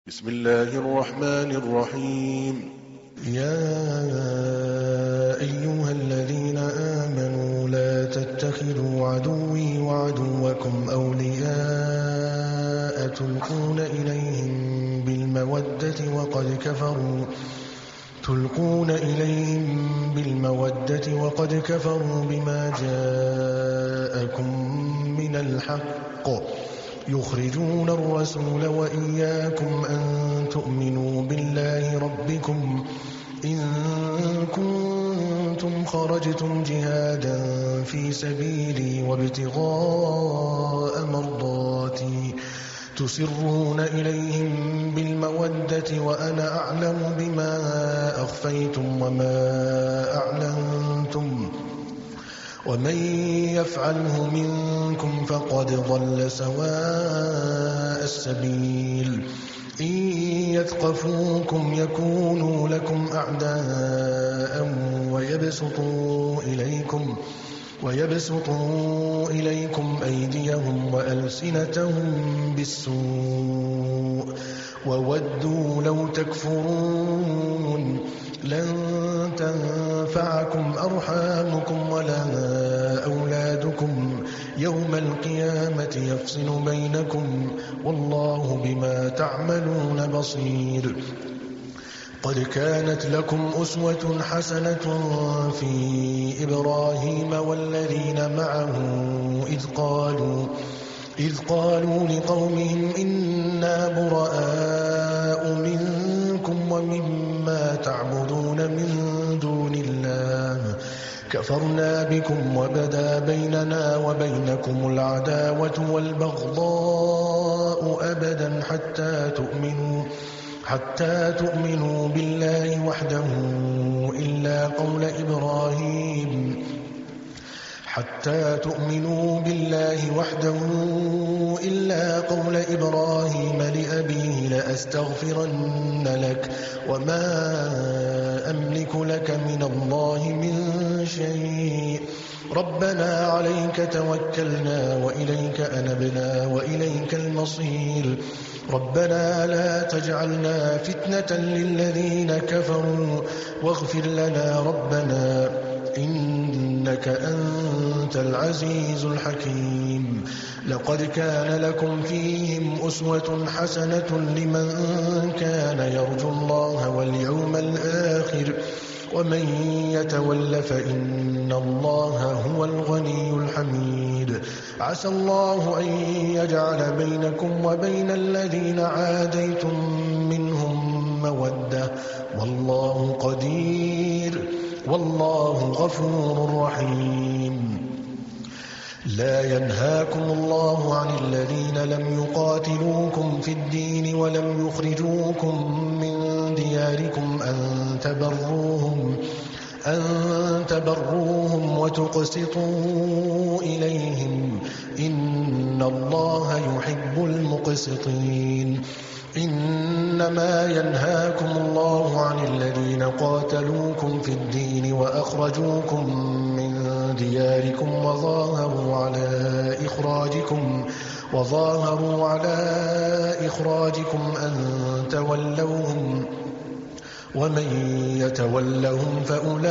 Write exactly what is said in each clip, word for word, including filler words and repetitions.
بسم الله الرحمن الرحيم. يا أيها الذين آمنوا لا تتخذوا عدوي وعدوكم أولياء تلقون إليهم بالمودة وقد كفروا تلقون إليهم بالمودة وقد كفروا بما جاءكم من الحق يخرجون الرسول وإياكم أن تؤمنوا بالله ربكم إن كنتم خرجتم جهادا في سبيلي وابتغاء مرضاتي تسرون إليهم بالمودة وأنا أعلم بما أخفيتم وما أعلنتم ومن يفعله منكم فقد ضل سواء السبيل إن يثقفوكم يكونوا لكم أعداء ويبسطوا إليكم ويبسطوا إليكم أيديهم وألسنتهم بالسوء وودوا لو تكفرون لن تنفعكم أرحامكم ولا أولادكم يوم القيامة يفصل بينكم والله بما تعملون بصير. قد كانت لكم أسوة حسنة في إبراهيم والذين معه إذ قالوا إذ قالوا لقومهم إنا براء منكم ومما تعبدون من دون الله كفرنا بكم وبدا بيننا وبينكم العداوة والبغضاء أبدا حتى تؤمنوا حتى تؤمنوا بالله وحده إلا قول إبراهيم حتى تؤمنوا بالله وحده إلا قول إبراهيم لأبيه لأستغفرن لك وما أملك لك من الله من شيء ربنا عليك توكلنا وإليك أنبنا وإليك المصير ربنا لا تجعلنا فتنة للذين كفروا واغفر لنا ربنا إنك أنت العزيز الحكيم. لقد كان لكم فيهم أسوة حسنة لمن كان يرجو الله واليوم الآخر ومن يتول فإن الله هو الغني الحميد. عسى الله أن يجعل بينكم وبين الذين عاديتم منهم مودة والله قدير والله غفور رحيم. لا ينهاكم الله عن الذين لم يقاتلوكم في الدين ولم يخرجوكم من دياركم أن تبروهم أن تبروهم وتقسطوا إليهم إن الله يحب المقسطين. إنما ينهاكم الله عن الذين قاتلوكم في الدين وأخرجوكم من دياركم وظاهروا على إخراجكم وظاهروا على إخراجكم أن تولوهم ومن يتولهم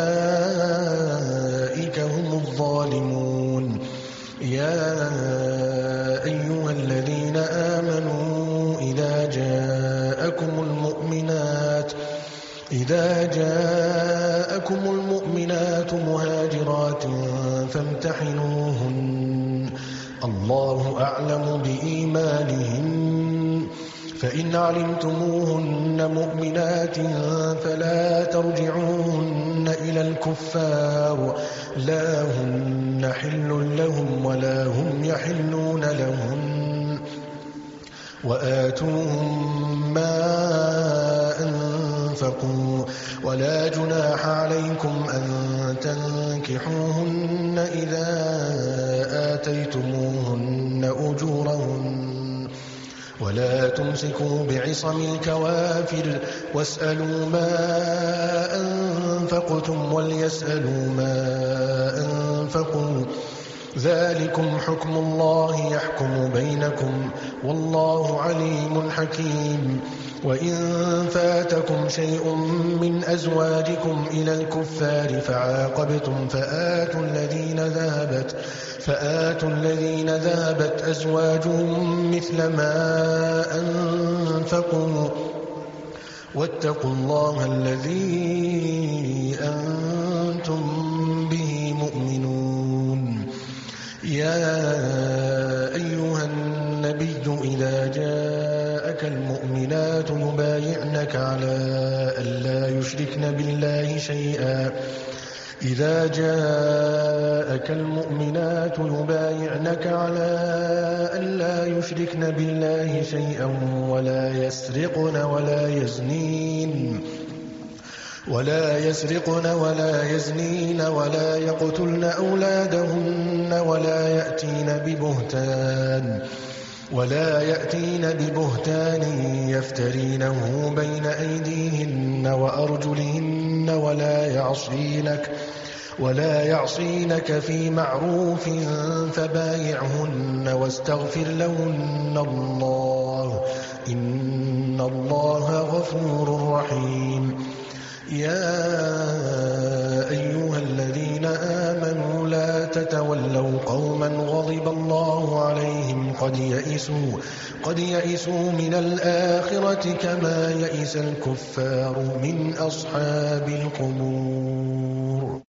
فأولئك هم الظالمون. يا أيها الذين آمنوا إذا جاءكم المؤمنات إذا جاءكم المؤمنات مهاجرات فامتحنوهن الله أعلم بإيمانهن فإن علمتموهن مؤمنات فلا ترجعوهن إلى الكفار لا هن حل لهم ولا هم يحلون لهن وآتوهم ما أنفقوا ولا جناح عليكم أن تنكحوهن إذا آتيتموهن أجورهن ولا تمسكوا بعصم الكوافر واسألوا ما أنفقتم وليسألوا ما أنفقوا ذلكم حكم الله يحكم بينكم والله عليم حكيم. وإن فاتكم شيء من أزواجكم إلى الكفار فعاقبتم فآتوا الذين ذهبت فآتوا الذين ذهبت أزواجهم مثل ما أنفقوا واتقوا الله الذي أنتم به مؤمنون. يا أيها النبي إذا جاءك المؤمنات يبايعنك على ألا يشركن بالله شيئا إذا جاءك المؤمنات يبايعنك على ألا يشركن بالله شيئا ولا يسرقن ولا يزنين ولا يسرقن ولا يزنين ولا يقتلن أولادهن ولا يأتين ببهتان ولا يأتين ببهتان يفترينه بين أيديهن وأرجلهن ولا يعصينك ولا يعصينك في معروف فبايعهن واستغفر لهن الله إن الله غفور رحيم. يا أيها الذين آمنوا لا تتولوا قوما غضب الله عليهم قد يئسوا قد يئسوا من الآخرة كما يئس الكفار من أصحاب القبور.